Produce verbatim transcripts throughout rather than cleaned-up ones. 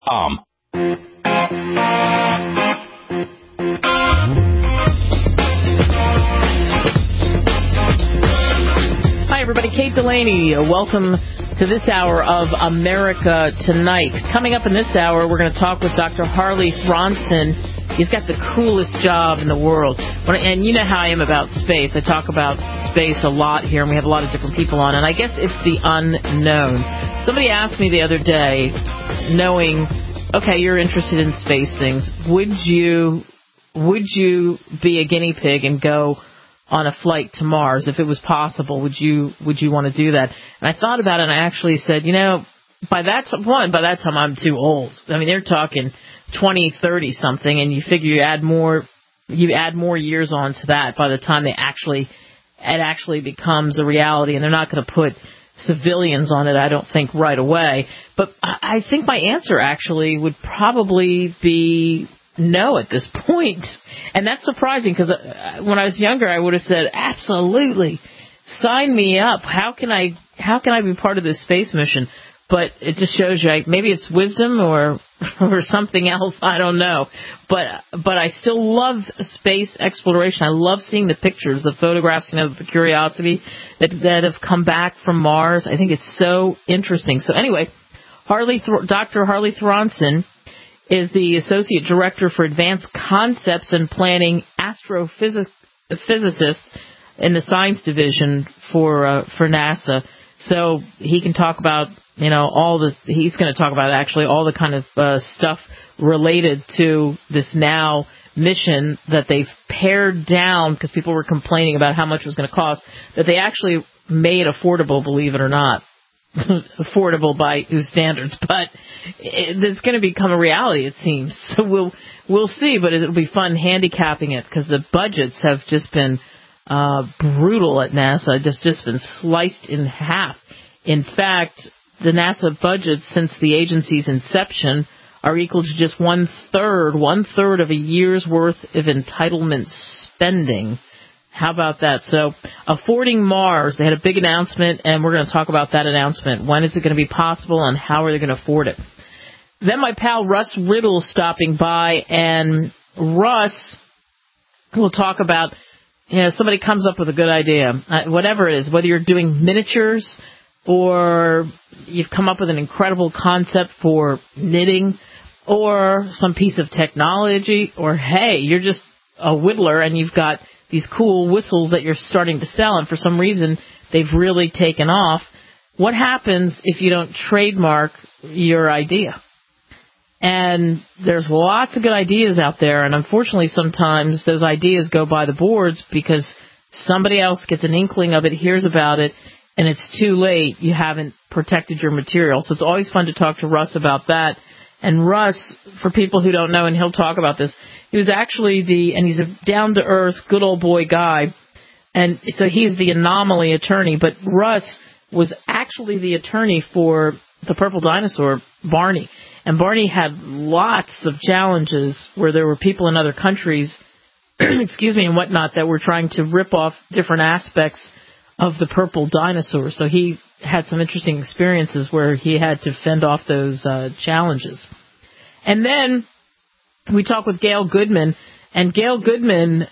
Um. Hi, everybody. Kate Delaney. Welcome to this hour of America Tonight. Coming up in this hour, we're going to talk with Doctor Harley Thronson. He's got the coolest job in the world. And you know how I am about space. I talk about space a lot here, and we have a lot of different people on. And I guess it's the unknown. Somebody asked me the other day, knowing, okay, you're interested in space things, would you would you be a guinea pig and go on a flight to Mars if it was possible? Would you would you want to do that? And I thought about it, and I actually said, you know, by that time, one, by that time I'm too old. I mean, they're talking twenty, thirty something, and you figure you add more you add more years on to that by the time they actually it actually becomes a reality, and they're not going to put civilians on it, I don't think, right away. But I think my answer actually would probably be no at this point. And that's surprising, because when I was younger, I would have said, absolutely, sign me up. How can I how can I be part of this space mission? But it just shows you, maybe it's wisdom or or something else, I don't know. But but I still love space exploration. I love seeing the pictures, the photographs, you know, the Curiosity that that have come back from Mars. I think it's so interesting. So anyway, Harley, Doctor Harley Thronson is the Associate Director for Advanced Concepts and Planning, astrophysicist in the Science Division for uh, for NASA. So he can talk about, you know, all the, he's going to talk about actually all the kind of uh, stuff related to this now mission that they've pared down, because people were complaining about how much it was going to cost, that they actually made affordable, believe it or not. Affordable by whose standards, but it, it's going to become a reality, it seems. So we'll we'll see, but it'll be fun handicapping it, because the budgets have just been uh, brutal at NASA. Just just been sliced in half. In fact, the NASA budgets since the agency's inception are equal to just one third, one third of a year's worth of entitlement spending. How about that? So, affording Mars, they had a big announcement, and we're going to talk about that announcement. When is it going to be possible, and how are they going to afford it? Then my pal Russ Riddle stopping by, and Russ will talk about, you know, somebody comes up with a good idea, uh, whatever it is, whether you're doing miniatures or you've come up with an incredible concept for knitting or some piece of technology, or, hey, you're just a whittler and you've got these cool whistles that you're starting to sell, and for some reason they've really taken off. What happens if you don't trademark your idea? And there's lots of good ideas out there, and unfortunately sometimes those ideas go by the boards because somebody else gets an inkling of it, hears about it, and it's too late. You haven't protected your material. So it's always fun to talk to Russ about that. And Russ, for people who don't know, and he'll talk about this, he was actually the, and he's a down-to-earth, good old boy guy, and so he's the anomaly attorney, but Russ was actually the attorney for the purple dinosaur, Barney. And Barney had lots of challenges where there were people in other countries, excuse me, and whatnot, that were trying to rip off different aspects of the purple dinosaur. So he had some interesting experiences where he had to fend off those uh, challenges. And then we talk with Gail Goodman, and Gail Goodman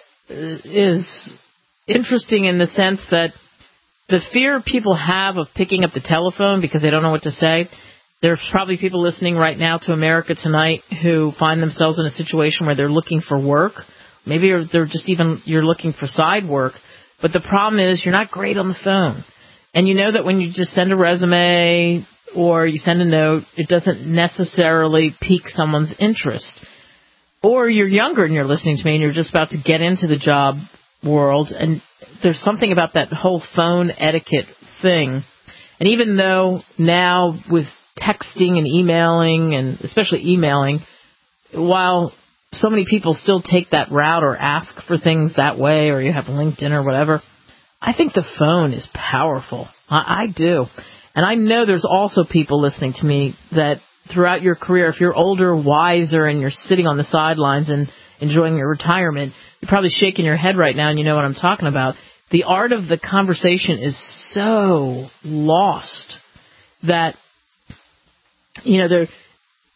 is interesting in the sense that the fear people have of picking up the telephone because they don't know what to say. There's probably people listening right now to America Tonight who find themselves in a situation where they're looking for work. Maybe they're just even, you're looking for side work. But the problem is you're not great on the phone. And you know that when you just send a resume or you send a note, it doesn't necessarily pique someone's interest. Or you're younger and you're listening to me and you're just about to get into the job world, and there's something about that whole phone etiquette thing. And even though now with texting and emailing, and especially emailing, while so many people still take that route or ask for things that way, or you have LinkedIn or whatever, I think the phone is powerful. I, I do. And I know there's also people listening to me that throughout your career, if you're older, wiser, and you're sitting on the sidelines and enjoying your retirement, you're probably shaking your head right now and you know what I'm talking about. The art of the conversation is so lost that, you know, there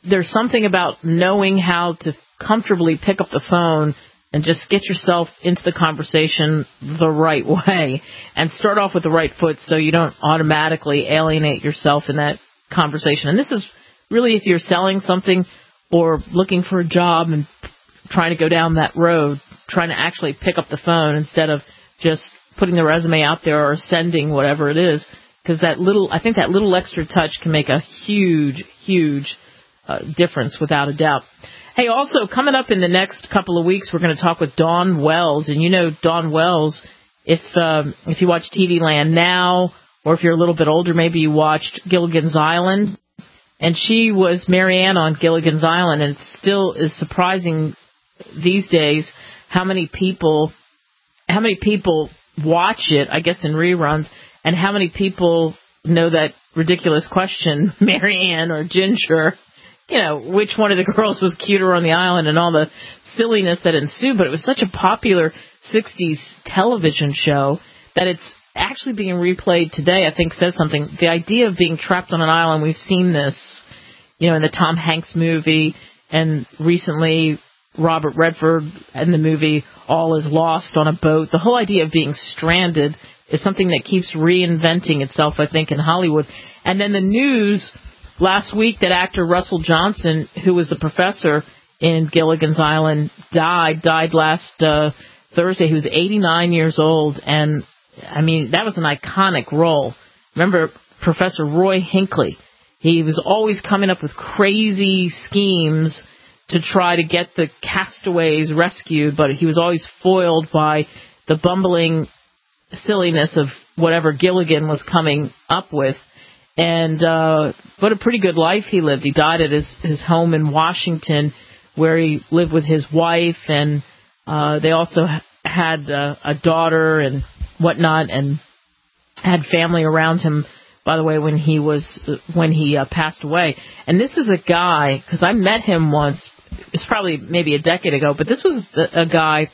there's something about knowing how to comfortably pick up the phone and just get yourself into the conversation the right way and start off with the right foot so you don't automatically alienate yourself in that conversation. And this is really if you're selling something or looking for a job and trying to go down that road, trying to actually pick up the phone instead of just putting the resume out there or sending whatever it is, because that little, I think that little extra touch can make a huge, huge uh, difference without a doubt. Hey, also, coming up in the next couple of weeks, we're going to talk with Dawn Wells. And you know Dawn Wells, if um, if you watch T V Land now, or if you're a little bit older, maybe you watched Gilligan's Island. And she was Marianne on Gilligan's Island, and it still is surprising these days how many people how many people watch it, I guess, in reruns, and how many people know that ridiculous question, Marianne or Ginger. You know, which one of the girls was cuter on the island and all the silliness that ensued. But it was such a popular sixties television show that it's actually being replayed today, I think says something. The idea of being trapped on an island, we've seen this, you know, in the Tom Hanks movie, and recently Robert Redford in the movie All Is Lost on a boat. The whole idea of being stranded is something that keeps reinventing itself, I think, in Hollywood. And then the news last week that actor Russell Johnson, who was the professor in Gilligan's Island, died, died last uh, Thursday. He was eighty-nine years old, and, I mean, that was an iconic role. Remember Professor Roy Hinckley? He was always coming up with crazy schemes to try to get the castaways rescued, but he was always foiled by the bumbling silliness of whatever Gilligan was coming up with. And uh, what a pretty good life he lived. He died at his, his home in Washington, where he lived with his wife, and uh, they also had uh, a daughter and whatnot, and had family around him, by the way, when he was when he uh, passed away. And this is a guy, because I met him once, it's probably maybe a decade ago, but this was a guy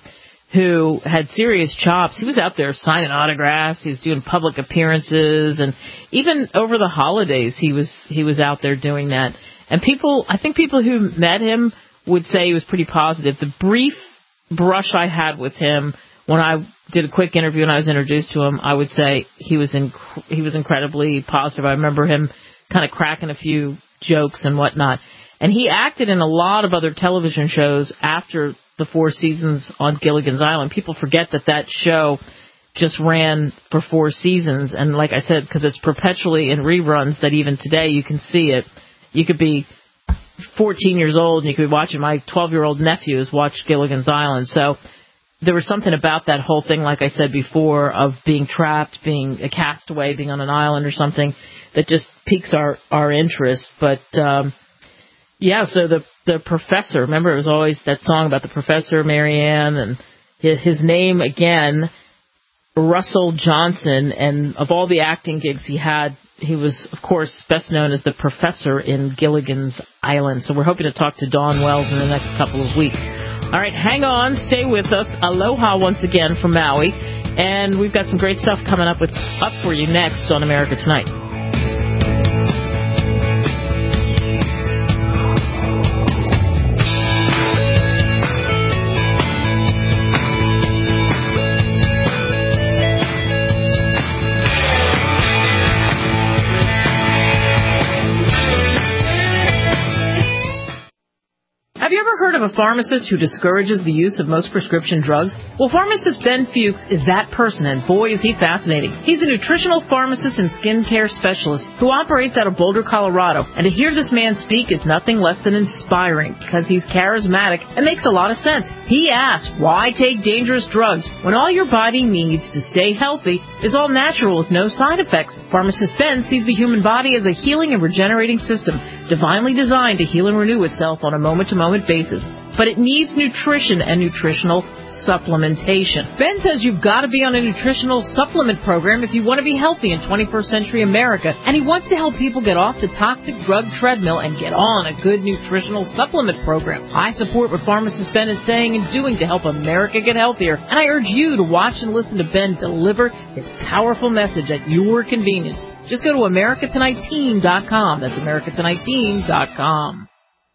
who had serious chops. He was out there signing autographs. He was doing public appearances, and even over the holidays, he was he was out there doing that. And people, I think people who met him would say he was pretty positive. The brief brush I had with him when I did a quick interview and I was introduced to him, I would say he was inc- he was incredibly positive. I remember him kind of cracking a few jokes and whatnot. And he acted in a lot of other television shows after the four seasons on Gilligan's Island. People forget that that show just ran for four seasons. And like I said, because it's perpetually in reruns, that even today you can see it. You could be fourteen years old and you could be watching. My twelve-year-old nephew has watched Gilligan's Island. So there was something about that whole thing, like I said before, of being trapped, being a castaway, being on an island or something, that just piques our, our interest. But, um, yeah, so the the professor, remember it was always that song about the professor, Marianne, and his, his name, again, Russell Johnson, and of all the acting gigs he had, he was, of course, best known as the professor in Gilligan's Island. So we're hoping to talk to Dawn Wells in the next couple of weeks. All right, hang on, stay with us. Aloha once again from Maui. And we've got some great stuff coming up with up for you next on America Tonight. Have you ever heard of a pharmacist who discourages the use of most prescription drugs? Well, pharmacist Ben Fuchs is that person, and boy, is he fascinating. He's a nutritional pharmacist and skincare specialist who operates out of Boulder, Colorado. And to hear this man speak is nothing less than inspiring, because he's charismatic and makes a lot of sense. He asks, why take dangerous drugs when all your body needs to stay healthy is all natural with no side effects? Pharmacist Ben sees the human body as a healing and regenerating system, divinely designed to heal and renew itself on a moment-to-moment basis. But it needs nutrition and nutritional supplementation. Ben says you've got to be on a nutritional supplement program if you want to be healthy in twenty-first century America, and he wants to help people get off the toxic drug treadmill and get on a good nutritional supplement program. I support what pharmacist Ben is saying and doing to help America get healthier, and I urge you to watch and listen to Ben deliver his powerful message at your convenience. Just go to America Tonight Team dot com. That's America Tonight Team dot com.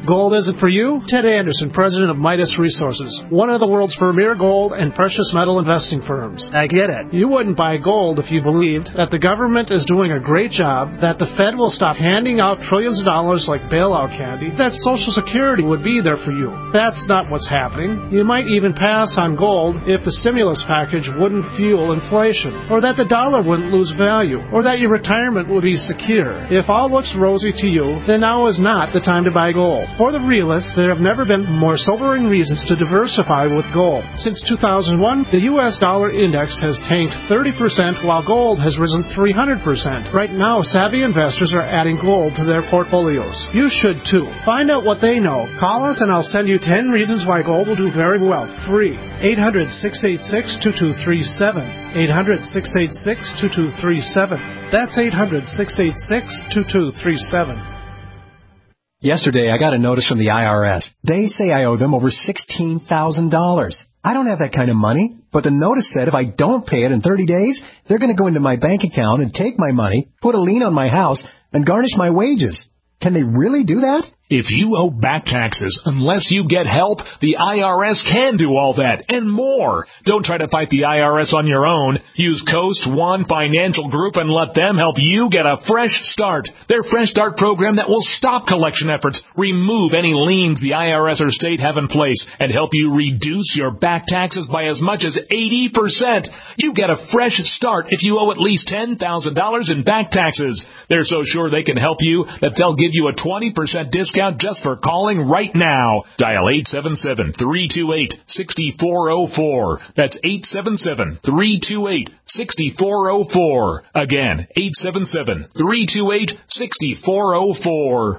Gold isn't for you? Ted Anderson, president of Midas Resources, one of the world's premier gold and precious metal investing firms. I get it. You wouldn't buy gold if you believed that the government is doing a great job, that the Fed will stop handing out trillions of dollars like bailout candy, that Social Security would be there for you. That's not what's happening. You might even pass on gold if the stimulus package wouldn't fuel inflation, or that the dollar wouldn't lose value, or that your retirement would be secure. If all looks rosy to you, then now is not the time to buy gold. For the realists, there have never been more sobering reasons to diversify with gold. Since two thousand one, the U S dollar index has tanked thirty percent while gold has risen three hundred percent. Right now, savvy investors are adding gold to their portfolios. You should too. Find out what they know. Call us and I'll send you ten reasons why gold will do very well. Free. eight hundred, six eight six, two two three seven. eight hundred, six eight six, two two three seven. That's eight hundred, six eight six, two two three seven. Yesterday, I got a notice from the I R S. They say I owe them over sixteen thousand dollars. I don't have that kind of money, but the notice said if I don't pay it in thirty days, they're going to go into my bank account and take my money, put a lien on my house, and garnish my wages. Can they really do that? If you owe back taxes, unless you get help, the I R S can do all that and more. Don't try to fight the I R S on your own. Use Coast One Financial Group and let them help you get a fresh start. Their Fresh Start program that will stop collection efforts, remove any liens the I R S or state have in place, and help you reduce your back taxes by as much as eighty percent. You get a fresh start if you owe at least ten thousand dollars in back taxes. They're so sure they can help you that they'll give you a twenty percent discount just for calling right now. Dial eight seven seven, three two eight, six four zero four. That's eight seven seven, three two eight, six four zero four. Again, eight seven seven, three two eight, six four zero four.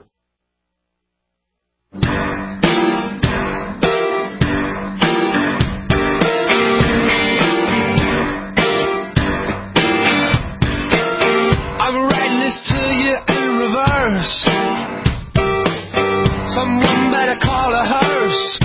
I'm writing this to you in reverse. Someone better call a hearse.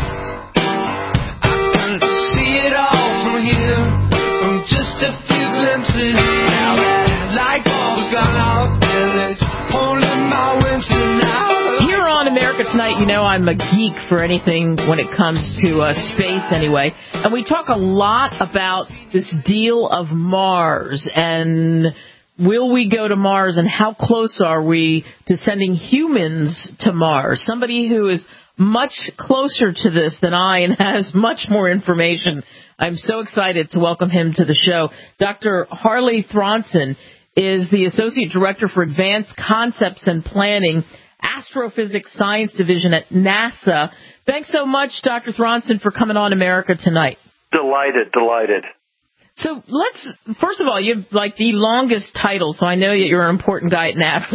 I can see it all from here, from just a few glimpses. Now that light bulb's gone off, and it's only my winter now. Here on America Tonight, you know I'm a geek for anything when it comes to uh, space anyway. And we talk a lot about this deal of Mars and will we go to Mars, and how close are we to sending humans to Mars? Somebody who is much closer to this than I and has much more information. I'm so excited to welcome him to the show. Doctor Harley Thronson is the Associate Director for Advanced Concepts and Planning, Astrophysics Science Division at NASA. Thanks so much, Doctor Thronson, for coming on America Tonight. Delighted, delighted. So let's, first of all, you have like the longest title, so I know that you're an important guy at NASA.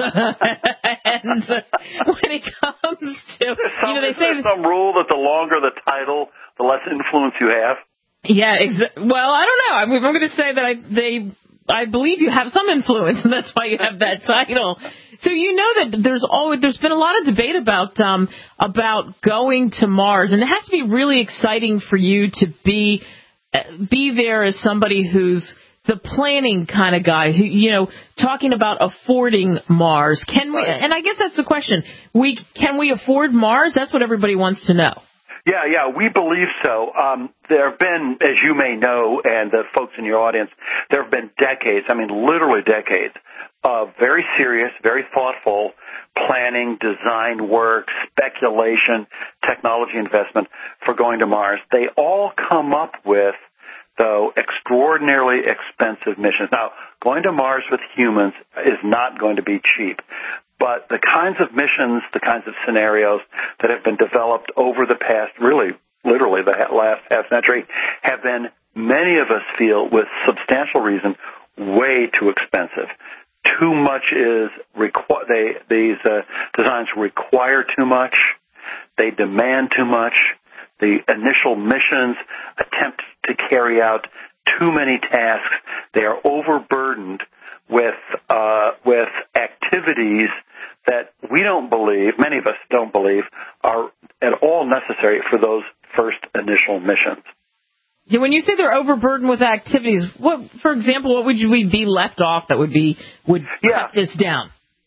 And uh, when it comes to, some, you know, they is say there some rule that the longer the title, the less influence you have. Yeah, exa- well, I don't know. I'm, I'm going to say that I, they, I believe you have some influence, and that's why you have that title. So you know that there's always there's been a lot of debate about um, about going to Mars, and it has to be really exciting for you to be. be there as somebody who's the planning kind of guy, who, you know, talking about affording Mars. Can we, and I guess that's the question, we can we afford Mars? That's what everybody wants to know. Yeah, yeah, we believe so. Um, there have been, as you may know, and the folks in your audience, there have been decades, I mean literally decades, of very serious, very thoughtful planning, design work, speculation, technology investment for going to Mars. They all come up with, though, extraordinarily expensive missions. Now, going to Mars with humans is not going to be cheap, but the kinds of missions, the kinds of scenarios that have been developed over the past, really, literally the last half century, have been, many of us feel, with substantial reason, way too expensive. Too much is requ- they these uh, designs require too much. They demand too much. The initial missions attempt to carry out too many tasks. They are overburdened with uh, with activities that we don't believe, many of us don't believe, are at all necessary for those first initial missions. Yeah, when you say they're overburdened with activities, what, for example, what would we be left off that would be would yeah. cut this down?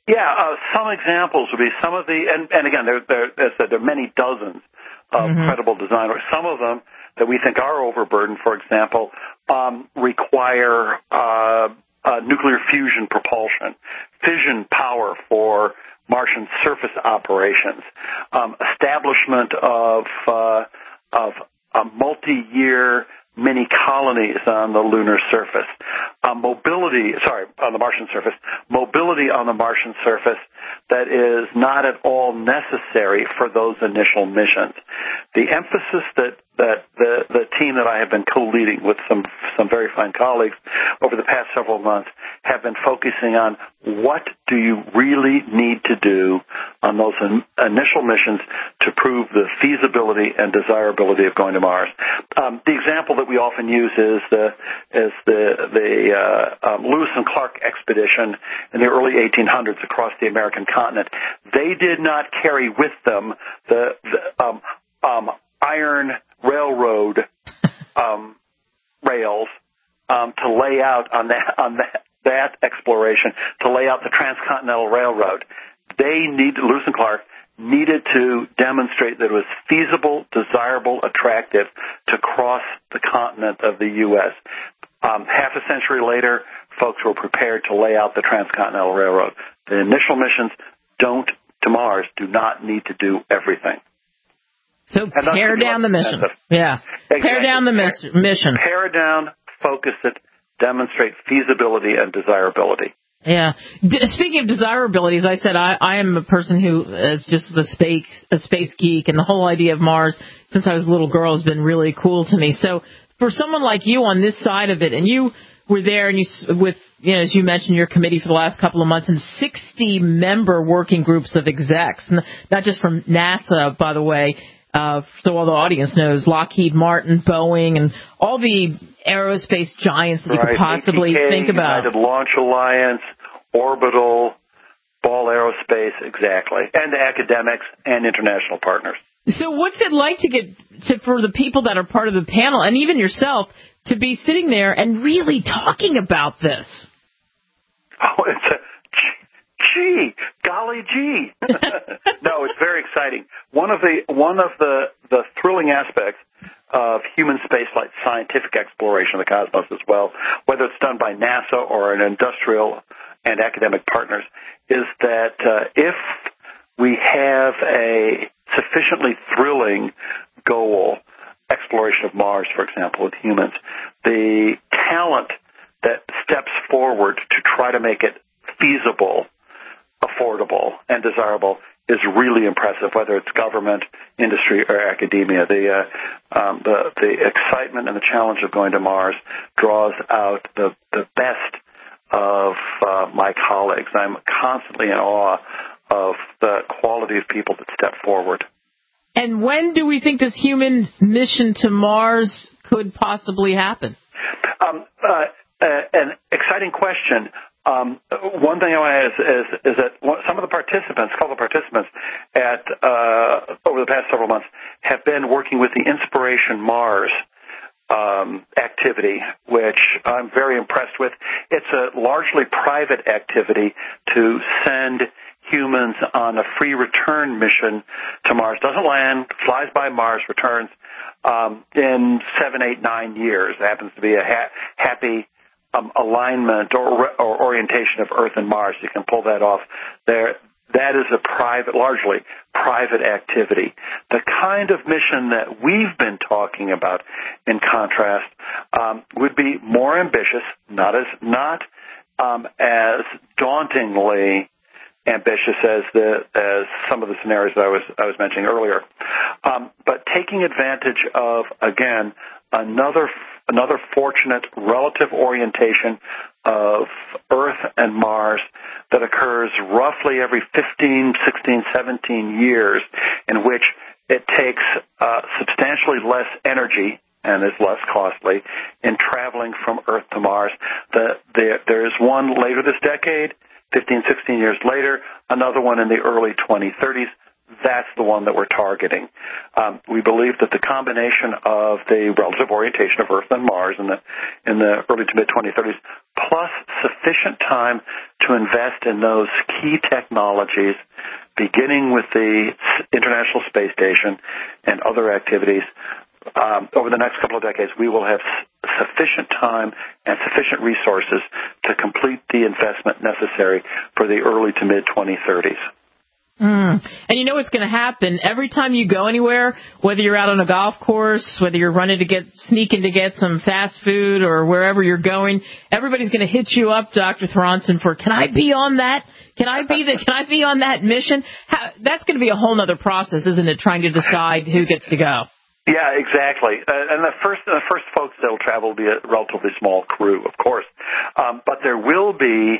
Yeah, uh, some examples would be some of the, and, and again, there, there, as I said, there are many dozens of mm-hmm. credible design work. Some of them that we think are overburdened, for example, um, require uh, uh, nuclear fusion propulsion, fission power for Martian surface operations, um, establishment of uh, of a multi-year mini colonies on the lunar surface, uh, mobility, sorry, on the Martian surface, mobility on the Martian surface that is not at all necessary for those initial missions. The emphasis that, that the, the team that I have been co-leading with some, some very fine colleagues over the past several months have been focusing on what do you really need to do on those in, initial missions to prove the feasibility and desirability of going to Mars. Um, the example that we often use is the is the the uh, um, Lewis and Clark expedition in the early eighteen hundreds across the American continent. They did not carry with them the, the um, um, iron railroad um, rails um, to lay out on that on that, that exploration to lay out the transcontinental railroad. They needed Lewis and Clark. needed to demonstrate that it was feasible, desirable, attractive to cross the continent of the U S Um, half a century later, folks were prepared to lay out the Transcontinental Railroad. The initial missions don't to Mars do not need to do everything. So pare down the mission. Yeah. Exactly. Pare down the mis- mission. Pare down, focus it, demonstrate feasibility and desirability. Yeah. D- speaking of desirability, as I said, I, I am a person who is just a space a space geek, and the whole idea of Mars since I was a little girl has been really cool to me. So for someone like you on this side of it, and you were there, and you with you know as you mentioned your committee for the last couple of months, and sixty member working groups of execs, not just from NASA, by the way. Uh, so all the audience knows, Lockheed Martin, Boeing, and all the aerospace giants that you right. could possibly A T K, think about. United Launch Alliance, Orbital, Ball Aerospace, exactly, and academics and international partners. So what's it like to get to for the people that are part of the panel, and even yourself, to be sitting there and really talking about this? Oh, it's a gee, golly gee. No, it's very exciting. One of the one of the, the thrilling aspects of human spaceflight scientific exploration of the cosmos as well, whether it's done by NASA or an industrial and academic partners, is that uh, if we have a sufficiently thrilling goal, exploration of Mars, for example, with humans, the talent that steps forward to try to make it feasible, affordable, and desirable is really impressive, whether it's government, industry, or academia. The, uh, um, the, the excitement and the challenge of going to Mars draws out the, the best of uh, my colleagues. I'm constantly in awe of the quality of people that step forward. And when do we think this human mission to Mars could possibly happen? Um, uh, uh, an exciting question. Um, one thing I want to add is, is, is that some of the participants, a couple of participants at uh, over the past several months have been working with the Inspiration Mars um, activity, which I'm very impressed with. It's a largely private activity to send humans on a free return mission to Mars. Doesn't land, flies by Mars, returns um, in seven, eight, nine years. It happens to be a ha- happy Um, alignment or, or orientation of Earth and Mars. You can pull that off there. That is a private, largely private activity. The kind of mission that we've been talking about, in contrast, um, would be more ambitious, not as not um, as dauntingly ambitious as the as some of the scenarios that I was I was mentioning earlier, um, but taking advantage of again another. Another fortunate relative orientation of Earth and Mars that occurs roughly every fifteen, sixteen, seventeen years, in which it takes uh, substantially less energy and is less costly in traveling from Earth to Mars. The, the, there is one later this decade, fifteen, sixteen years later, another one in the early twenty thirties. that's the one that we're targeting. Um, we believe that the combination of the relative orientation of Earth and Mars in the in the early to mid twenty thirties, plus sufficient time to invest in those key technologies, beginning with the International Space Station and other activities. Um, over the next couple of decades, we will have s- sufficient time and sufficient resources to complete the investment necessary for the early to mid twenty thirties. Mm. And you know what's going to happen every time you go anywhere, whether you're out on a golf course, whether you're running to get sneaking to get some fast food or wherever you're going, everybody's going to hit you up, Doctor Thronson, for can I be on that? Can I be the, Can I be on that mission? How, that's going to be a whole other process, isn't it? Trying to decide who gets to go. Yeah, exactly. Uh, and the first, the first folks that will travel will be a relatively small crew, of course. Um, but there will be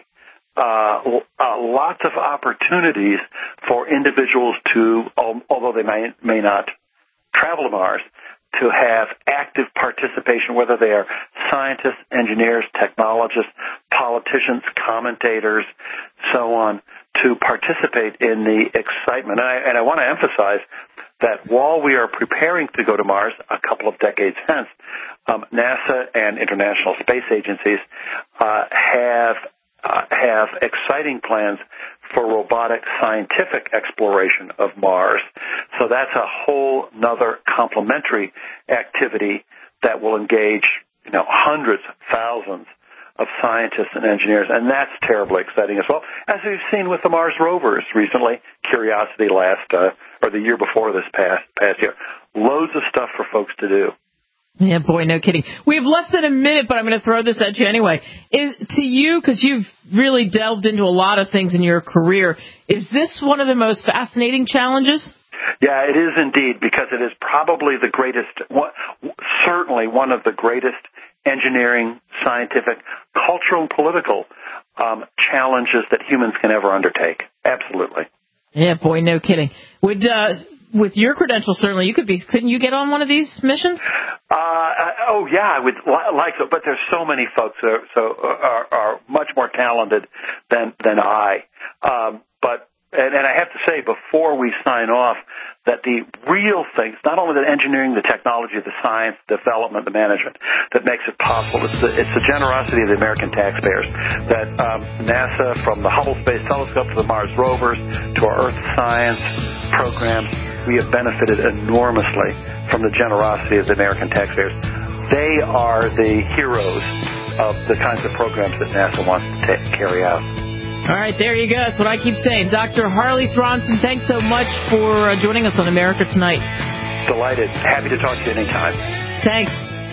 uh, uh, lots of opportunities for individuals to, although they may may not travel to Mars, to have active participation, whether they are scientists, engineers, technologists, politicians, commentators, so on, to participate in the excitement. And I, and I want to emphasize that while we are preparing to go to Mars a couple of decades hence, um, NASA and international space agencies uh, have uh, have exciting plans for robotic scientific exploration of Mars. So that's a whole nother complementary activity that will engage, you know, hundreds, thousands of scientists and engineers, and that's terribly exciting as well, as we've seen with the Mars rovers recently, Curiosity last, uh, or the year before this past, past year. Loads of stuff for folks to do. Yeah, boy, no kidding. We have less than a minute, but I'm going to throw this at you anyway. Is to you, because you've really delved into a lot of things in your career, is this one of the most fascinating challenges? Yeah, it is indeed, because it is probably the greatest, certainly one of the greatest engineering, scientific, cultural, and political um, challenges that humans can ever undertake. Absolutely. Yeah, boy, no kidding. Would uh, with your credentials, certainly you could be. Couldn't you get on one of these missions? Uh, oh yeah, I would li- like to, but there's so many folks that are, so are, are much more talented than than I. Um, but and, and I have to say, before we sign off, that the real things, not only the engineering, the technology, the science, the development, the management, that makes it possible. It's the, it's the generosity of the American taxpayers. That um, NASA, from the Hubble Space Telescope to the Mars rovers to our Earth science programs, we have benefited enormously from the generosity of the American taxpayers. They are the heroes of the kinds of programs that NASA wants to take, carry out. All right, there you go. That's what I keep saying. Doctor Harley Thronson, thanks so much for uh, joining us on America Tonight. Delighted. Happy to talk to you anytime. Thanks.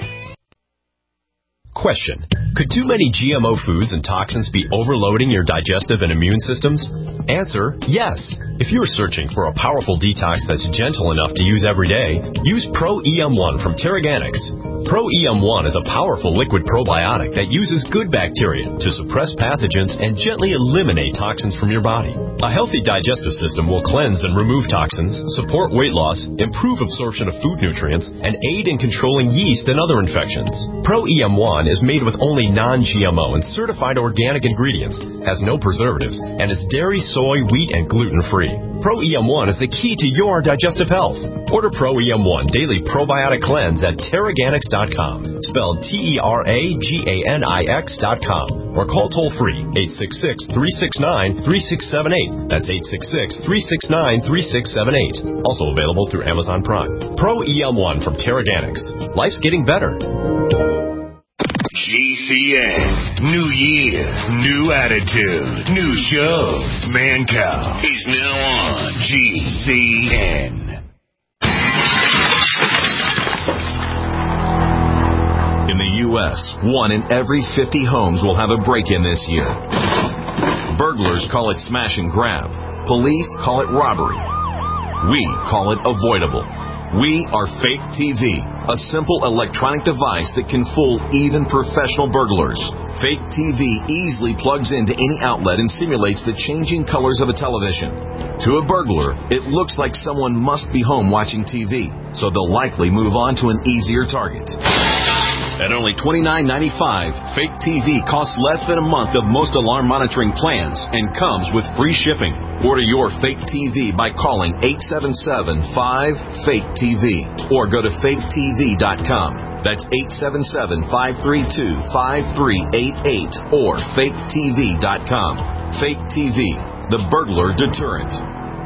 Question. Could too many G M O foods and toxins be overloading your digestive and immune systems? Answer, yes. If you're searching for a powerful detox that's gentle enough to use every day, use Pro E M one from Terraganics. Pro E M one is a powerful liquid probiotic that uses good bacteria to suppress pathogens and gently eliminate toxins from your body. A healthy digestive system will cleanse and remove toxins, support weight loss, improve absorption of food nutrients, and aid in controlling yeast and other infections. Pro E M one is made with only non-G M O and certified organic ingredients, has no preservatives, and is dairy, soy, wheat, and gluten-free. Pro E M one is the key to your digestive health. Order Pro E M one Daily Probiotic Cleanse at Terraganics dot com, spelled T E R A G A N I X dot com, or call toll-free eight six six, three six nine, three six seven eight. That's eight six six, three six nine, three six seven eight. Also available through Amazon Prime. Pro E M one from Terraganics. Life's getting better. G C N. New year, new attitude, new shows. Mancow is now on G C N. In the U S, one in every fifty homes will have a break-in this year. Burglars call it smash and grab. Police call it robbery. We call it avoidable. We are Fake T V, a simple electronic device that can fool even professional burglars. Fake T V easily plugs into any outlet and simulates the changing colors of a television. To a burglar, it looks like someone must be home watching T V, so they'll likely move on to an easier target. At only twenty-nine ninety-five, Fake T V costs less than a month of most alarm monitoring plans and comes with free shipping. Order your Fake T V by calling eight seven seven, five, fake T V or go to fake T V dot com. That's eight seven seven, five three two, five three eight eight or fake T V dot com. Fake T V, the burglar deterrent.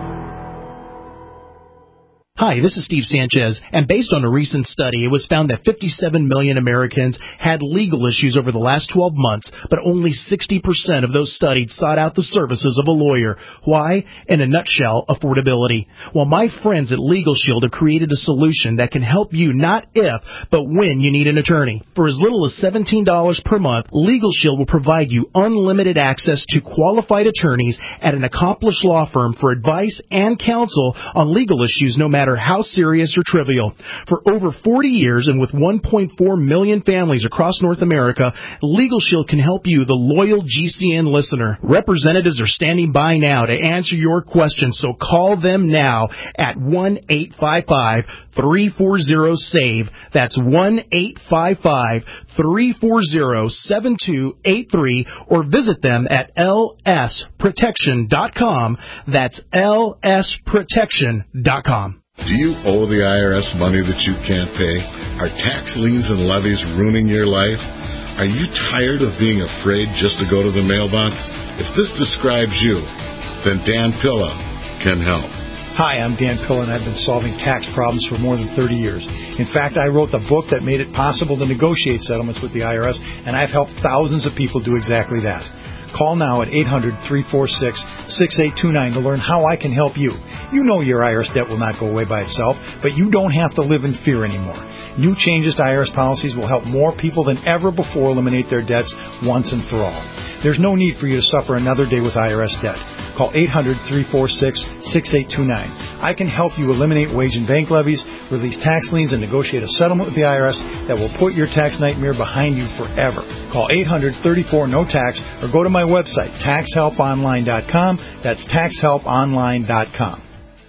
Hi, this is Steve Sanchez, and based on a recent study, it was found that fifty-seven million Americans had legal issues over the last twelve months, but only sixty percent of those studied sought out the services of a lawyer. Why? In a nutshell, affordability. Well, my friends at Legal Shield have created a solution that can help you not if, but when you need an attorney. For as little as seventeen dollars per month, Legal Shield will provide you unlimited access to qualified attorneys at an accomplished law firm for advice and counsel on legal issues, no matter how serious or trivial. For over forty years and with one point four million families across North America, Legal Shield can help you, the loyal G C N listener. Representatives are standing by now to answer your questions, so call them now at one eight five five, three four zero, SAVE. That's one eight five five, three four zero, seven two eight three or visit them at L S protection dot com. That's L S protection dot com. Do you owe the I R S money that you can't pay? Are tax liens and levies ruining your life? Are you tired of being afraid just to go to the mailbox? If this describes you, then Dan Pilla can help. Hi, I'm Dan Pilla, and I've been solving tax problems for more than thirty years. In fact, I wrote the book that made it possible to negotiate settlements with the I R S, and I've helped thousands of people do exactly that. Call now at eight hundred, three four six, six eight two nine to learn how I can help you. You know your I R S debt will not go away by itself, but you don't have to live in fear anymore. New changes to I R S policies will help more people than ever before eliminate their debts once and for all. There's no need for you to suffer another day with I R S debt. Call eight hundred, three four six, six eight two nine. I can help you eliminate wage and bank levies, release tax liens, and negotiate a settlement with the I R S that will put your tax nightmare behind you forever. Call eight hundred, thirty-four, no tax or go to my website, tax help online dot com. That's tax help online dot com.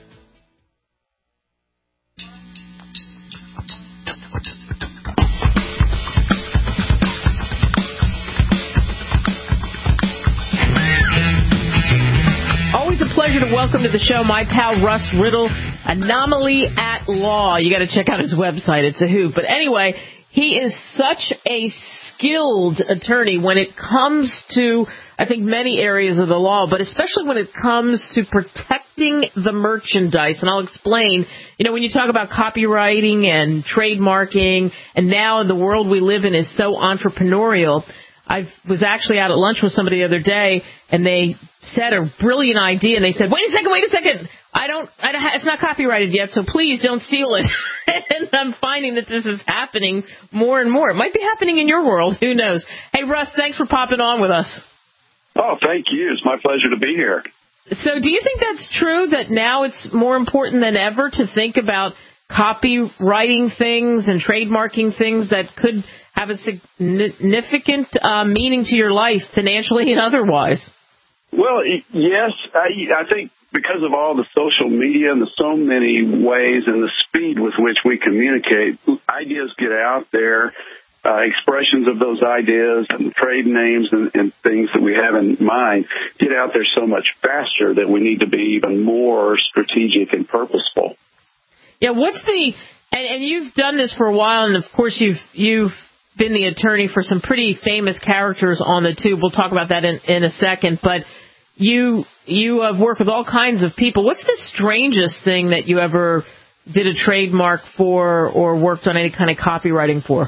Always a pleasure to welcome to the show my pal Russ Riddle, Anomaly at Law. You got to check out his website. It's a hoot. But anyway, he is such a skilled attorney when it comes to, I think, many areas of the law, but especially when it comes to protecting the merchandise. And I'll explain, you know, when you talk about copywriting and trademarking, and now the world we live in is so entrepreneurial. I was actually out at lunch with somebody the other day, and they said a brilliant idea, and they said, wait a second, wait a second, I don't, I don't it's not copyrighted yet, so please don't steal it. And I'm finding that this is happening more and more. It might be happening in your world. Who knows? Hey, Russ, thanks for popping on with us. Oh, thank you. It's my pleasure to be here. So do you think that's true, that now it's more important than ever to think about copywriting things and trademarking things that could have a significant uh, meaning to your life, financially and otherwise? Well, yes. I, I think because of all the social media and the so many ways and the speed with which we communicate, ideas get out there, uh, expressions of those ideas and trade names and, and things that we have in mind get out there so much faster that we need to be even more strategic and purposeful. Yeah, what's the, and, and you've done this for a while, and of course you've, you've been the attorney for some pretty famous characters on the tube. We'll talk about that in, in a second, but you, you have worked with all kinds of people. What's the strangest thing that you ever did a trademark for or worked on any kind of copywriting for?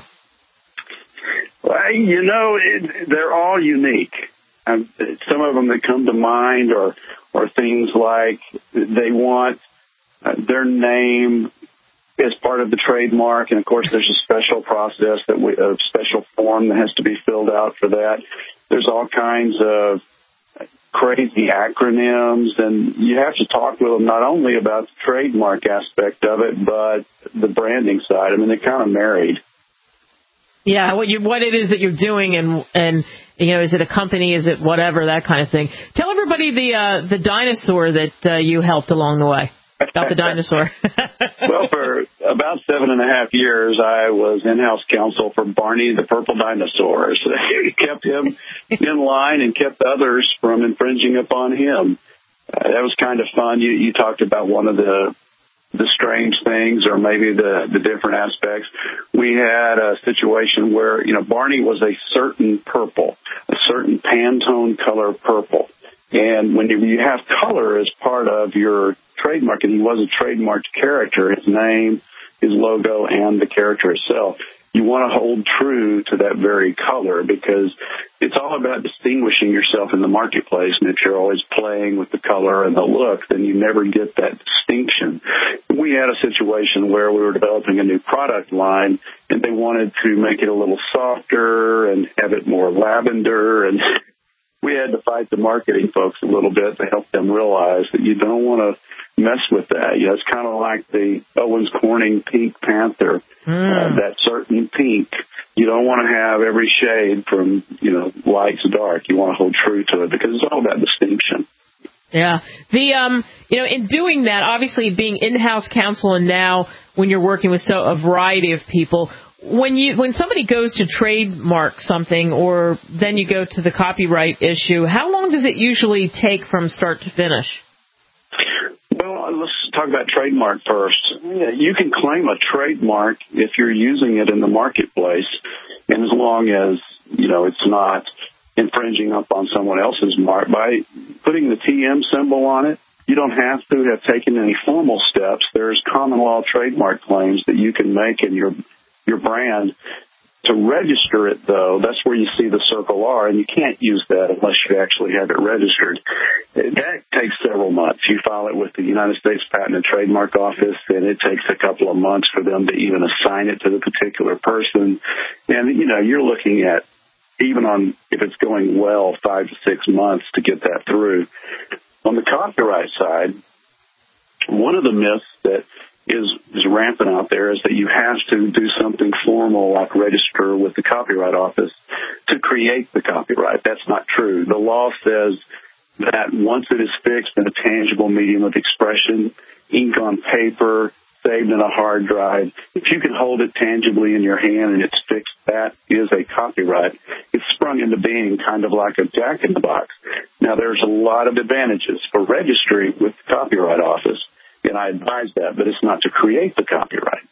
Well, you know, it, they're all unique. Um, some of them that come to mind are, are things like they want uh, their name as part of the trademark, and of course there's a special process, that we, a special form that has to be filled out for that. There's all kinds of crazy acronyms, and you have to talk with them not only about the trademark aspect of it, but the branding side. I mean, they're kind of married. Yeah, what you what it is that you're doing, and and you know, is it a company, is it whatever, that kind of thing. Tell everybody the uh, the dinosaur that uh, you helped along the way. about the dinosaur. Well, for about seven and a half years, I was in-house counsel for Barney the Purple Dinosaur. So it kept him in line and kept others from infringing upon him. Uh, that was kind of fun. You, you talked about one of the the strange things or maybe the, the different aspects. We had a situation where, you know, Barney was a certain purple, a certain Pantone color purple. And when you, you have color as part of your trademark, and he was a trademarked character, his name, his logo, and the character itself, you want to hold true to that very color because it's all about distinguishing yourself in the marketplace. And if you're always playing with the color and the look, then you never get that distinction. We had a situation where we were developing a new product line, and they wanted to make it a little softer and have it more lavender, and we had to fight the marketing folks a little bit to help them realize that you don't want to mess with that. You know, it's kind of like the Owens Corning Pink Panther, mm. uh, that certain pink. You don't want to have every shade from, you know, light to dark. You want to hold true to it because it's all about distinction. Yeah. The, um, you know, in doing that, obviously being in-house counsel and now when you're working with so a variety of people, When you when somebody goes to trademark something or then you go to the copyright issue, how long does it usually take from start to finish? Well, let's talk about trademark first. You can claim a trademark if you're using it in the marketplace, and as long as, you know, it's not infringing upon someone else's mark. By putting the T M symbol on it, you don't have to have taken any formal steps. There's common law trademark claims that you can make in your your brand. To register it, though, that's where you see the circle R, and you can't use that unless you actually have it registered. That takes several months. You file it with the United States Patent and Trademark Office, and it takes a couple of months for them to even assign it to the particular person. And, you know, you're looking at, even on, if it's going well, five to six months to get that through. On the copyright side, one of the myths that is is rampant out there is that you have to do something formal like register with the Copyright Office to create the copyright. That's not true. The law says that once it is fixed in a tangible medium of expression, ink on paper, saved in a hard drive, if you can hold it tangibly in your hand and it's fixed, that is a copyright. It's sprung into being kind of like a jack-in-the-box. Now, there's a lot of advantages for registering with the Copyright Office, and I advise that, but it's not to create the copyright.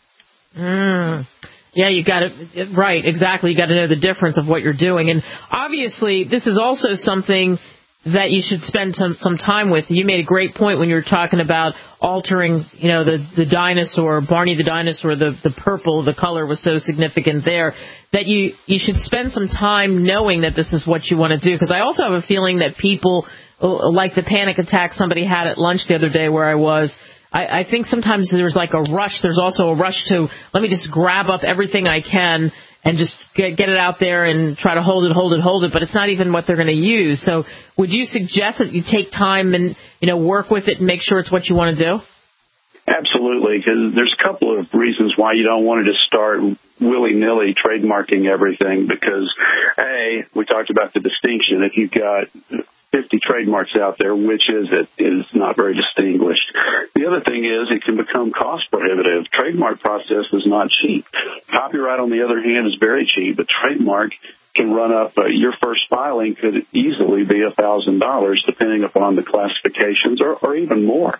Mm. Yeah, you got to, right, exactly. You got to know the difference of what you're doing. And obviously, this is also something that you should spend some, some time with. You made a great point when you were talking about altering, you know, the, the dinosaur, Barney the dinosaur, the, the purple, the color was so significant there, that you, you should spend some time knowing that this is what you want to do. Because I also have a feeling that people, like the panic attack somebody had at lunch the other day where I was, I, I think sometimes there's like a rush. There's also a rush to, let me just grab up everything I can and just get, get it out there and try to hold it, hold it, hold it, but it's not even what they're going to use. So would you suggest that you take time and, you know, work with it and make sure it's what you want to do? Absolutely, because there's a couple of reasons why you don't want to just start willy-nilly trademarking everything because, A, we talked about the distinction. If you've got fifty trademarks out there, which is it is not very distinguished. The other thing is it can become cost prohibitive. Trademark process is not cheap. Copyright, on the other hand, is very cheap, but trademark can run up. Uh, your first filing could easily be a thousand dollars, depending upon the classifications, or, or even more.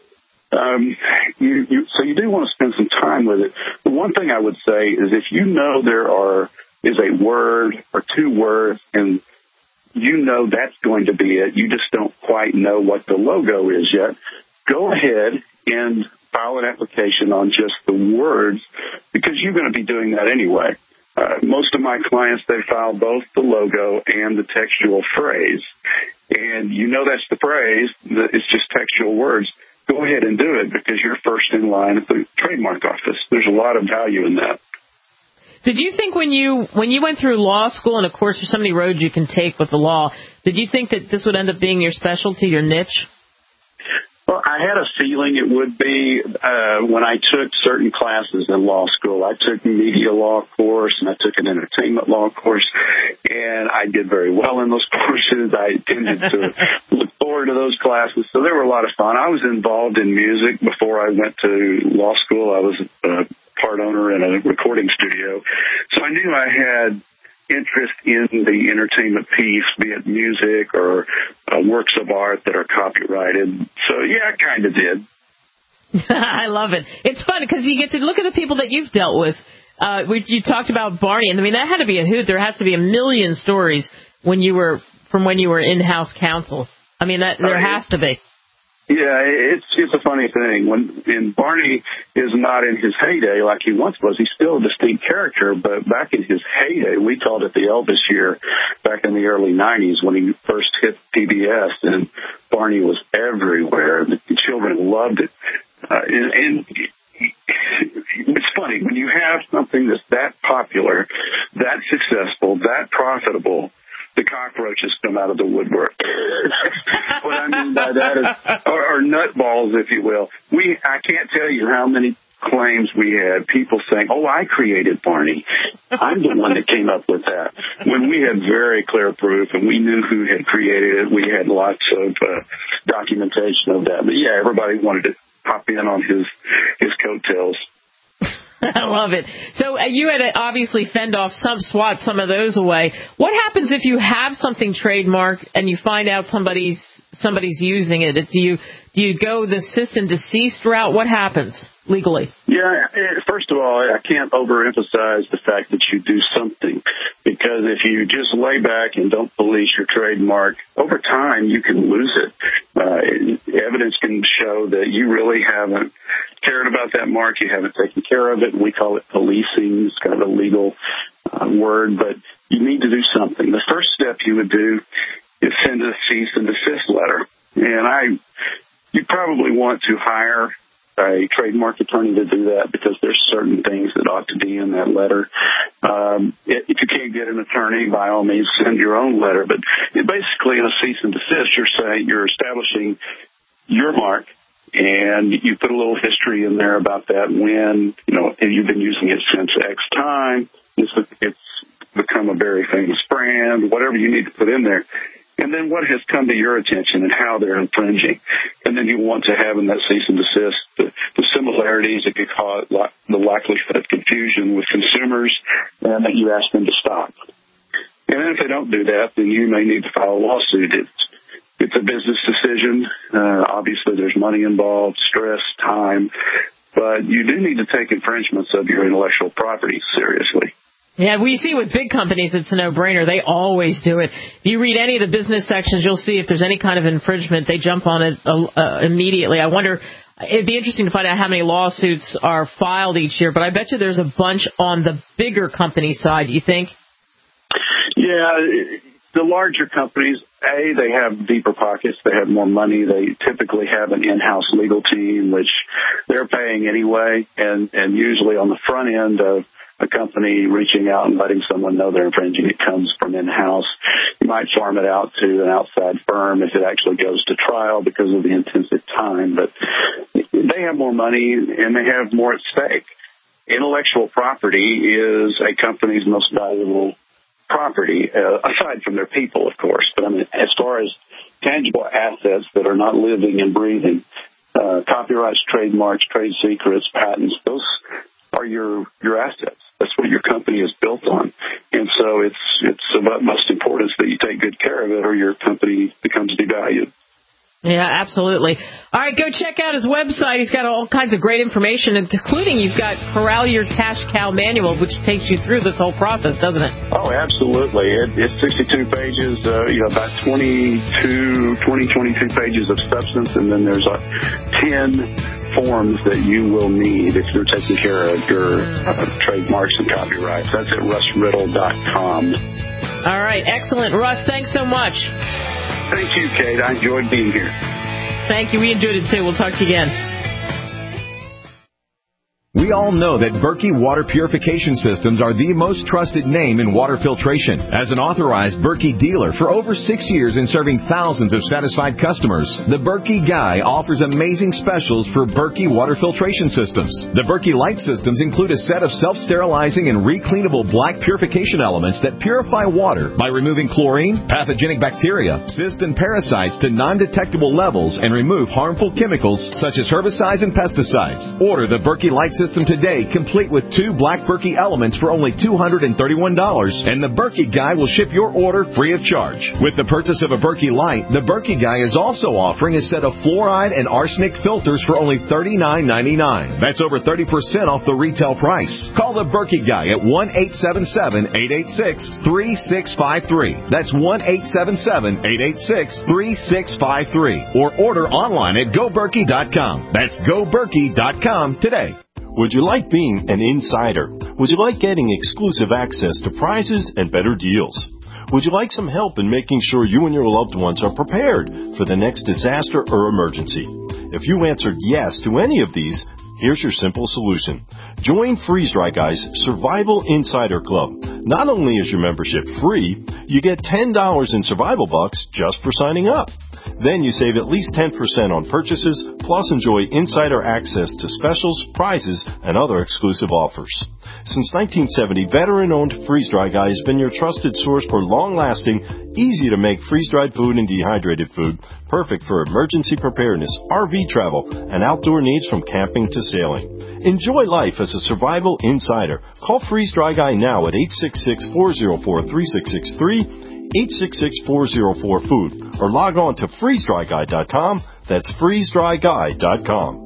Um, you, you, so you do want to spend some time with it. The one thing I would say is if you know there are is a word or two words and you know that's going to be it, you just don't quite know what the logo is yet, go ahead and file an application on just the words because you're going to be doing that anyway. Uh, most of my clients, they file both the logo and the textual phrase. And you know that's the phrase, it's just textual words. Go ahead and do it because you're first in line at the trademark office. There's a lot of value in that. Did you think when you when you went through law school, and of course there's so many roads you can take with the law, did you think that this would end up being your specialty, your niche? Well, I had a feeling it would be uh, when I took certain classes in law school. I took a media law course and I took an entertainment law course, and I did very well in those courses. I tended to look forward to those classes. So they were a lot of fun. I was involved in music before I went to law school. I was a part owner in a recording studio. So I knew I had interest in the entertainment piece, be it music or uh, works of art that are copyrighted. So, yeah, I kind of did. I love it. It's fun because you get to look at the people that you've dealt with. Uh, we, you talked about Barney, and I mean, that had to be a hoot. There has to be a million stories when you were from when you were in-house counsel. I mean, that, there has to be. Yeah, it's it's a funny thing. When and Barney is not in his heyday like he once was. He's still a distinct character, but back in his heyday, we called it the Elvis year back in the early nineties when he first hit P B S, and Barney was everywhere. The children loved it. Uh, and, and it's funny, when you have something that's that popular, that successful, that profitable, the cockroaches come out of the woodwork. What I mean by that is, or, or nutballs, if you will. We, I can't tell you how many claims we had, people saying, oh, I created Barney. I'm the one that came up with that. When we had very clear proof and we knew who had created it, we had lots of uh, documentation of that. But yeah, everybody wanted to hop in on his, his coattails. I love it. So uh, you had to obviously fend off some, swat some of those away. What happens if you have something trademarked and you find out somebody's somebody's using it? Do you do you go the cease and desist route? What happens legally? Yeah, first of all, I can't overemphasize the fact that you do something, because if you just lay back and don't police your trademark, over time you can lose it. Uh, evidence can show that you really haven't cared about that mark, you haven't taken care of it. We call it policing. It's kind of a legal uh, word, but you need to do something. The first step you would do is send a cease and desist letter. And I, you probably want to hire a trademark attorney to do that, because there's certain things that ought to be in that letter. Um, if you can't get an attorney, by all means, send your own letter. But basically, in a cease and desist, you're saying you're establishing your mark, and you put a little history in there about that. When, you know, you've been using it since X time, it's, it's become a very famous brand, whatever you need to put in there. And then what has come to your attention and how they're infringing. And then you want to have in that cease and desist the, the similarities that could cause the likelihood of confusion with consumers, and that you ask them to stop. And then if they don't do that, then you may need to file a lawsuit. It's, it's a business decision. Uh, obviously, there's money involved, stress, time. But you do need to take infringements of your intellectual property seriously. Yeah, we see with big companies, it's a no-brainer. They always do it. If you read any of the business sections, you'll see if there's any kind of infringement, they jump on it uh, immediately. I wonder, it'd be interesting to find out how many lawsuits are filed each year, but I bet you there's a bunch on the bigger company side, you think? Yeah, the larger companies, A, they have deeper pockets. They have more money. They typically have an in-house legal team, which they're paying anyway, and, and usually on the front end of a company reaching out and letting someone know they're infringing, it comes from in-house. You might farm it out to an outside firm if it actually goes to trial because of the intensive time, but they have more money and they have more at stake. Intellectual property is a company's most valuable property, uh, aside from their people, of course. But I mean, as far as tangible assets that are not living and breathing, uh, copyrights, trademarks, trade secrets, patents, those are your, your assets. That's what your company is built on. And so it's it's of utmost importance that you take good care of it, or your company becomes devalued. Yeah, absolutely. All right, go check out his website. He's got all kinds of great information, including you've got Corral Your Cash Cow Manual, which takes you through this whole process, doesn't it? Oh, absolutely. It, it's sixty-two pages, uh, you know, about twenty-two, twenty, twenty-two pages of substance, and then there's uh, ten forms that you will need if you're taking care of your uh, trademarks and copyrights. That's at russ riddle dot com. All right, excellent. Russ, thanks so much. Thank you, Kate. I enjoyed being here. Thank you. We enjoyed it, too. We'll talk to you again. We all know that Berkey Water Purification Systems are the most trusted name in water filtration. As an authorized Berkey dealer for over six years and serving thousands of satisfied customers, the Berkey Guy offers amazing specials for Berkey Water Filtration Systems. The Berkey Light Systems include a set of self-sterilizing and recleanable black purification elements that purify water by removing chlorine, pathogenic bacteria, cysts, and parasites to non-detectable levels and remove harmful chemicals such as herbicides and pesticides. Order the Berkey Light System today, complete with two black Berkey elements for only two hundred thirty-one dollars, and the Berkey Guy will ship your order free of charge. With the purchase of a Berkey Light, the Berkey Guy is also offering a set of fluoride and arsenic filters for only thirty-nine ninety-nine. That's over thirty percent off the retail price. Call the Berkey Guy at one eight seven seven, eight eight six, three six five three. That's one eight seven seven, eight eight six, three six five three. Or order online at go berkey dot com. That's go berkey dot com today. Would you like being an insider? Would you like getting exclusive access to prizes and better deals? Would you like some help in making sure you and your loved ones are prepared for the next disaster or emergency? If you answered yes to any of these, here's your simple solution. Join Freeze Dry Guy's Survival Insider Club. Not only is your membership free, you get ten dollars in survival bucks just for signing up. Then you save at least ten percent on purchases, plus enjoy insider access to specials, prizes, and other exclusive offers. Since nineteen seventy, veteran-owned Freeze Dry Guy has been your trusted source for long-lasting, easy-to-make freeze-dried food and dehydrated food, perfect for emergency preparedness, R V travel, and outdoor needs from camping to sailing. Enjoy life as a survival insider. Call Freeze Dry Guy now at eight six six, four zero four, three six six three, eight six six, four zero four, food, or log on to freeze dry guy dot com. That's freeze dry guy dot com.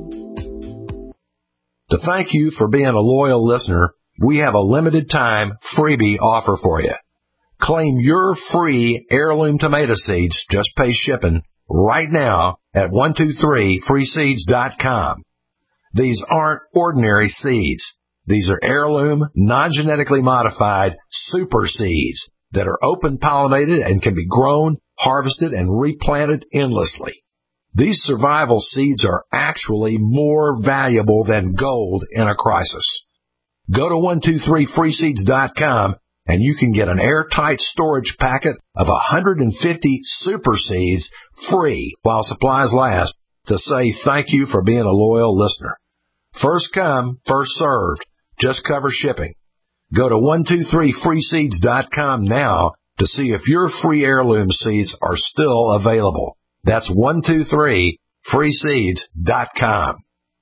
To thank you for being a loyal listener, we have a limited time freebie offer for you. Claim your free heirloom tomato seeds, just pay shipping, right now at one two three free seeds dot com. These aren't ordinary seeds. These are heirloom, non-genetically modified super seeds that are open-pollinated and can be grown, harvested, and replanted endlessly. These survival seeds are actually more valuable than gold in a crisis. Go to one two three free seeds dot com and you can get an airtight storage packet of one hundred fifty super seeds free while supplies last to say thank you for being a loyal listener. First come, first served. Just cover shipping. Go to one two three free seeds dot com now to see if your free heirloom seeds are still available. That's one two three free seeds dot com.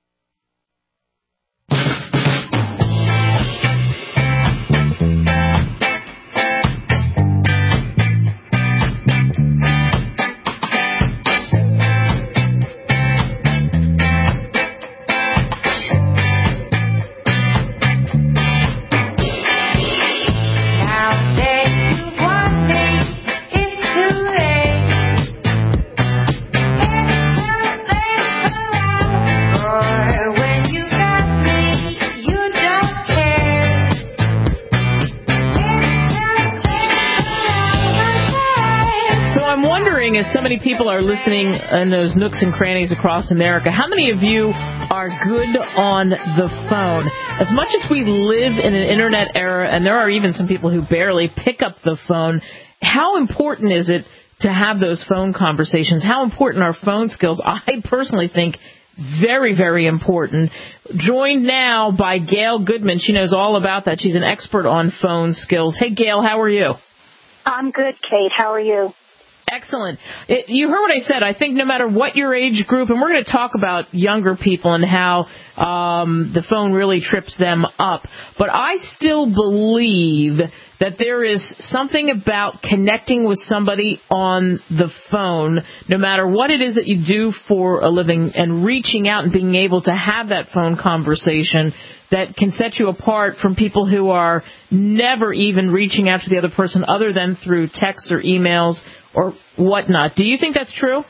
As so many people are listening in those nooks and crannies across America, how many of you are good on the phone? As much as we live in an internet era, and there are even some people who barely pick up the phone, how important is it to have those phone conversations? How important are phone skills? I personally think very, very important. Joined now by Gail Goodman. She knows all about that. She's an expert on phone skills. Hey, Gail, how are you? I'm good, Kate. How are you? Excellent. It, you heard what I said. I think no matter what your age group, and we're going to talk about younger people and how um, the phone really trips them up, but I still believe that there is something about connecting with somebody on the phone, no matter what it is that you do for a living, and reaching out and being able to have that phone conversation that can set you apart from people who are never even reaching out to the other person other than through texts or emails or whatnot. Do you think that's true?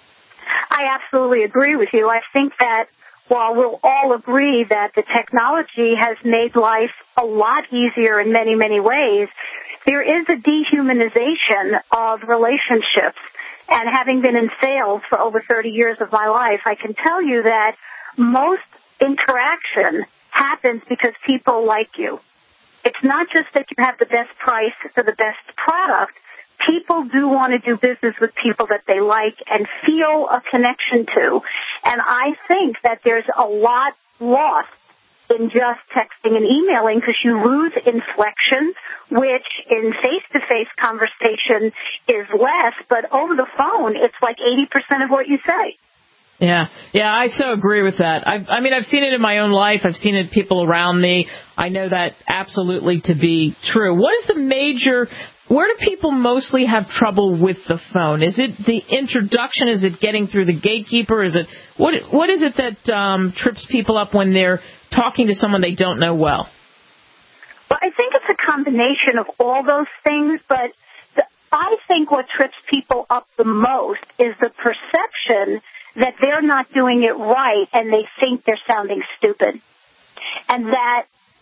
I absolutely agree with you. I think that while we'll all agree that the technology has made life a lot easier in many, many ways, there is a dehumanization of relationships. And having been in sales for over thirty years of my life, I can tell you that most interactions attraction happens because people like you. It's not just that you have the best price for the best product. People do want to do business with people that they like and feel a connection to. And I think that there's a lot lost in just texting and emailing because you lose inflection, which in face-to-face conversation is less, but over the phone, it's like eighty percent of what you say. Yeah, yeah, I so agree with that. I've, I mean, I've seen it in my own life. I've seen it in people around me. I know that absolutely to be true. What is the major, where do people mostly have trouble with the phone? Is it the introduction? Is it getting through the gatekeeper? Is it, what, what is it that um, trips people up when they're talking to someone they don't know well? Well, I think it's a combination of all those things, but the, I think what trips people up the most is the perception that they're not doing it right and they think they're sounding stupid. And that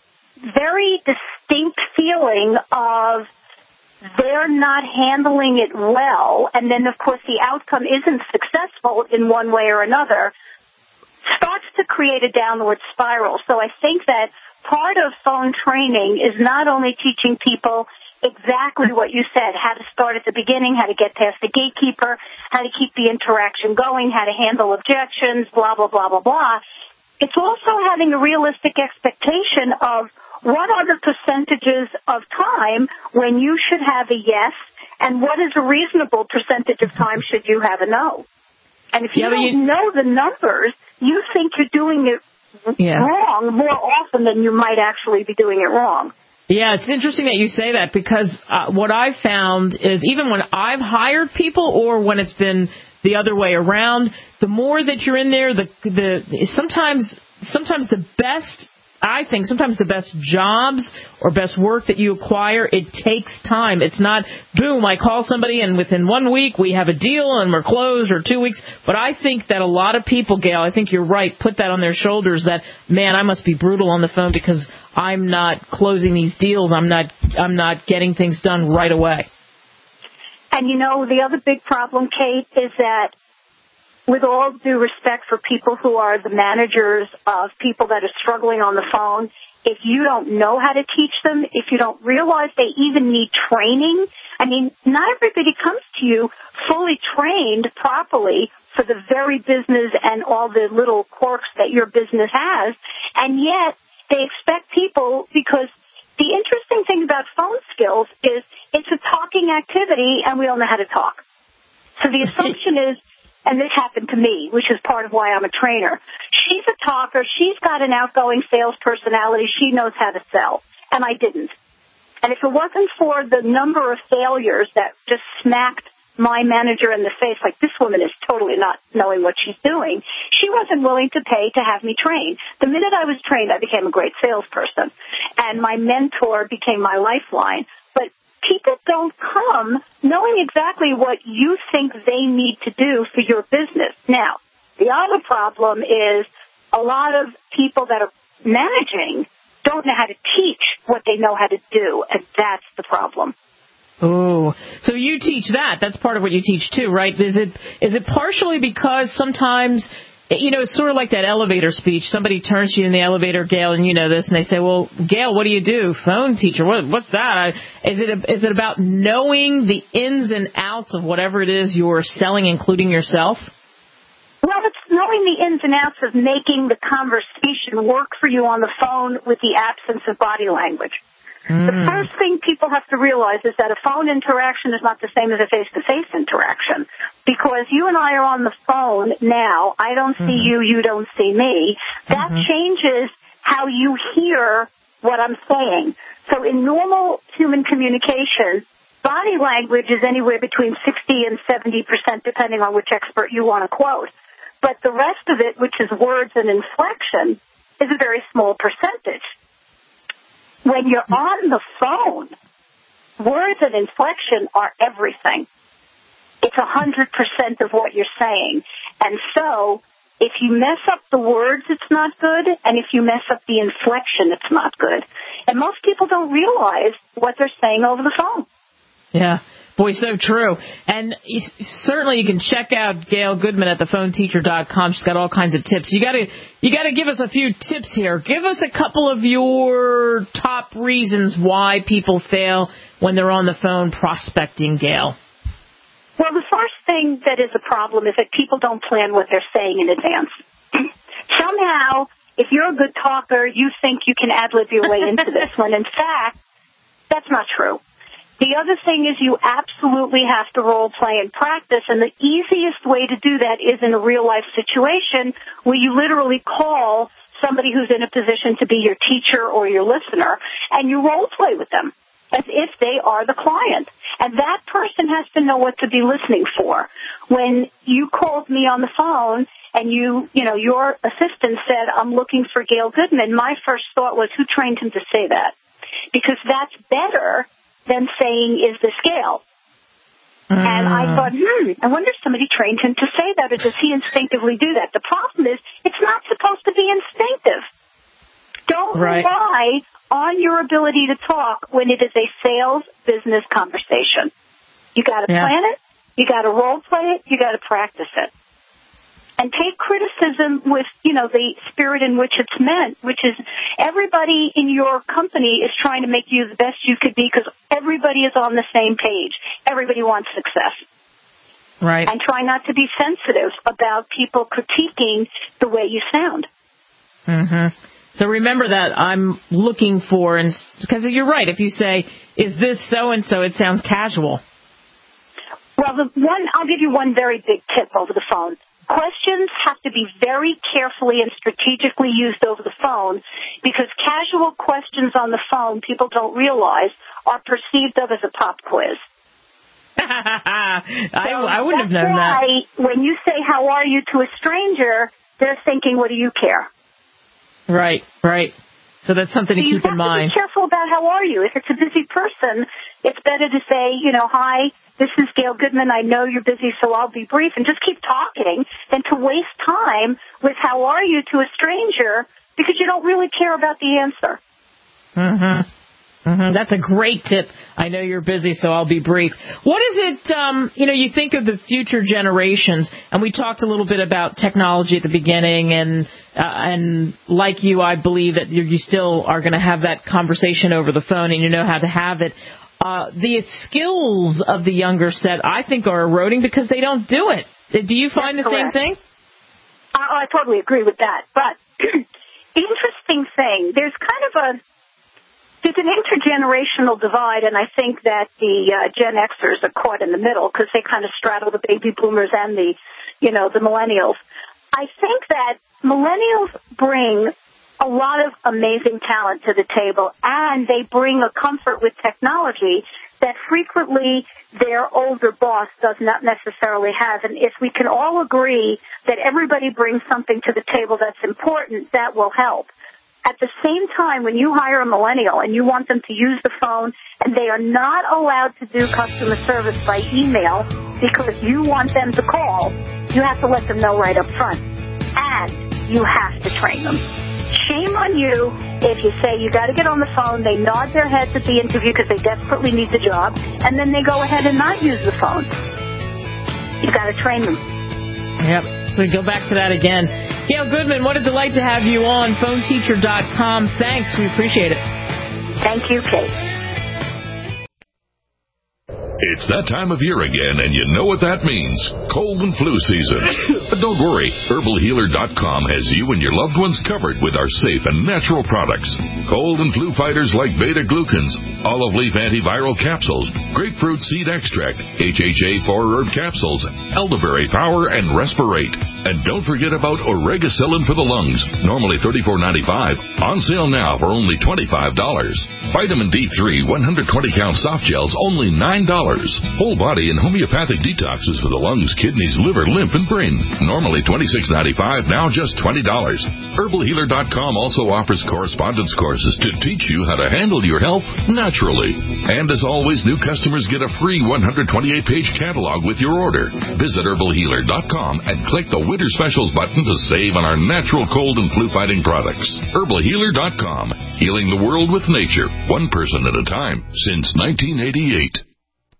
very distinct feeling of they're not handling it well, and then, of course, the outcome isn't successful in one way or another, starts to create a downward spiral. So I think that part of phone training is not only teaching people exactly what you said, how to start at the beginning, how to get past the gatekeeper, how to keep the interaction going, how to handle objections, blah, blah, blah, blah, blah. It's also having a realistic expectation of what are the percentages of time when you should have a yes, and what is a reasonable percentage of time should you have a no. And if you yeah, don't you... know the numbers, you think you're doing it yeah. wrong more often than you might actually be doing it wrong. Yeah, it's interesting that you say that because uh, what I've found is even when I've hired people or when it's been the other way around, the more that you're in there, the the sometimes sometimes the best, I think, sometimes the best jobs or best work that you acquire, it takes time. It's not, boom, I call somebody and within one week we have a deal and we're closed, or two weeks. But I think that a lot of people, Gail, I think you're right, put that on their shoulders that, man, I must be brutal on the phone because I'm not closing these deals. I'm not, I'm not getting things done right away. And, you know, the other big problem, Kate, is that with all due respect for people who are the managers of people that are struggling on the phone, if you don't know how to teach them, if you don't realize they even need training, I mean, not everybody comes to you fully trained properly for the very business and all the little quirks that your business has, and yet they expect people, because the interesting thing about phone skills is it's a talking activity and we don't know how to talk. So the assumption is, and this happened to me, which is part of why I'm a trainer. She's a talker. She's got an outgoing sales personality. She knows how to sell. And I didn't. And if it wasn't for the number of failures that just smacked my manager in the face, like, this woman is totally not knowing what she's doing, she wasn't willing to pay to have me trained. The minute I was trained, I became a great salesperson. And my mentor became my lifeline. But people don't come knowing exactly what you think they need to do for your business. Now, the other problem is a lot of people that are managing don't know how to teach what they know how to do, and that's the problem. Oh, so you teach that. That's part of what you teach, too, right? Is it is it partially because sometimes, you know, it's sort of like that elevator speech. Somebody turns to you in the elevator, Gail, and you know this, and they say, well, Gail, what do you do? Phone teacher. What, what's that? Is it a, is it about knowing the ins and outs of whatever it is you're selling, including yourself? Well, it's knowing the ins and outs of making the conversation work for you on the phone with the absence of body language. Mm. The first thing people have to realize is that a phone interaction is not the same as a face-to-face interaction. Because you and I are on the phone now, I don't see mm-hmm. you, you don't see me. That mm-hmm. changes how you hear what I'm saying. So in normal human communication, body language is anywhere between sixty and seventy percent, depending on which expert you want to quote. But the rest of it, which is words and inflection, is a very small percentage. When you're on the phone, words and inflection are everything. It's one hundred percent of what you're saying. And so if you mess up the words, it's not good. And if you mess up the inflection, it's not good. And most people don't realize what they're saying over the phone. Yeah. Boy, so true. And certainly you can check out Gail Goodman at the phone teacher dot com. She's got all kinds of tips. You got to you got to give us a few tips here. Give us a couple of your top reasons why people fail when they're on the phone prospecting, Gail. Well, the first thing that is a problem is that people don't plan what they're saying in advance. Somehow, if you're a good talker, you think you can ad-lib your way into this, when in fact, that's not true. The other thing is you absolutely have to role play and practice, and the easiest way to do that is in a real-life situation where you literally call somebody who's in a position to be your teacher or your listener, and you role play with them as if they are the client. And that person has to know what to be listening for. When you called me on the phone and you, you know, your assistant said, I'm looking for Gail Goodman, my first thought was, who trained him to say that? Because that's better than saying, is this Gail? Mm. And I thought, hmm, I wonder if somebody trained him to say that, or does he instinctively do that? The problem is, it's not supposed to be instinctive. Don't right. rely on your ability to talk when it is a sales business conversation. You got to yeah. plan it, you got to role play it, you got to practice it. And take criticism with, you know, the spirit in which it's meant, which is everybody in your company is trying to make you the best you could be because everybody is on the same page. Everybody wants success. Right. And try not to be sensitive about people critiquing the way you sound. Mm-hmm. So remember that I'm looking for, and because you're right, if you say, is this so-and-so, it sounds casual. Well, the one, I'll give you one very big tip over the phone. Questions have to be very carefully and strategically used over the phone because casual questions on the phone, people don't realize, are perceived of as a pop quiz. I, so I wouldn't have known why that. When you say, how are you to a stranger, they're thinking, what do you care? Right, right. So that's something to so keep in mind. You have to be careful about how are you. If it's a busy person, it's better to say, you know, hi, this is Gail Goodman. I know you're busy, so I'll be brief, and just keep talking than to waste time with how are you to a stranger because you don't really care about the answer. Mm-hmm. Mm-hmm. That's a great tip. I know you're busy, so I'll be brief. What is it, um, you know, you think of the future generations, and we talked a little bit about technology at the beginning, and uh, and like you, I believe that you, you still are going to have that conversation over the phone, and you know how to have it. Uh, the skills of the younger set, I think, are eroding because they don't do it. Do you find That's the correct. same thing? I, I totally agree with that. But the interesting thing, there's kind of a There's an intergenerational divide, and I think that the uh, Gen Xers are caught in the middle because they kind of straddle the baby boomers and the, you know, the millennials. I think that millennials bring a lot of amazing talent to the table, and they bring a comfort with technology that frequently their older boss does not necessarily have. And if we can all agree that everybody brings something to the table that's important, that will help. At the same time, when you hire a millennial and you want them to use the phone and they are not allowed to do customer service by email because you want them to call, you have to let them know right up front. And you have to train them. Shame on you if you say you got to get on the phone, they nod their heads at the interview because they desperately need the job, and then they go ahead and not use the phone. You got to train them. Yep. So we go back to that again. Gail Goodman, what a delight to have you on phone teacher dot com. Thanks. We appreciate it. Thank you, Kate. It's that time of year again, and you know what that means. Cold and flu season. But don't worry. Herbal Healer dot com has you and your loved ones covered with our safe and natural products. Cold and flu fighters like beta-glucans, olive leaf antiviral capsules, grapefruit seed extract, H H A four herb capsules, elderberry power, and Respirate. And don't forget about Oregacillin for the lungs, normally thirty-four ninety-five, on sale now for only twenty-five dollars. Vitamin D three one hundred twenty count soft gels, only nine dollars. Whole body and homeopathic detoxes for the lungs, kidneys, liver, lymph, and brain, normally twenty-six ninety-five, now just twenty dollars. Herbal Healer dot com also offers correspondence courses to teach you how to handle your health naturally. And as always, new customers get a free one hundred twenty-eight page catalog with your order. Visit Herbal Healer dot com and click the Winter Specials button to save on our natural cold and flu fighting products. Herbal Healer dot com, healing the world with nature, one person at a time, since nineteen eighty-eight.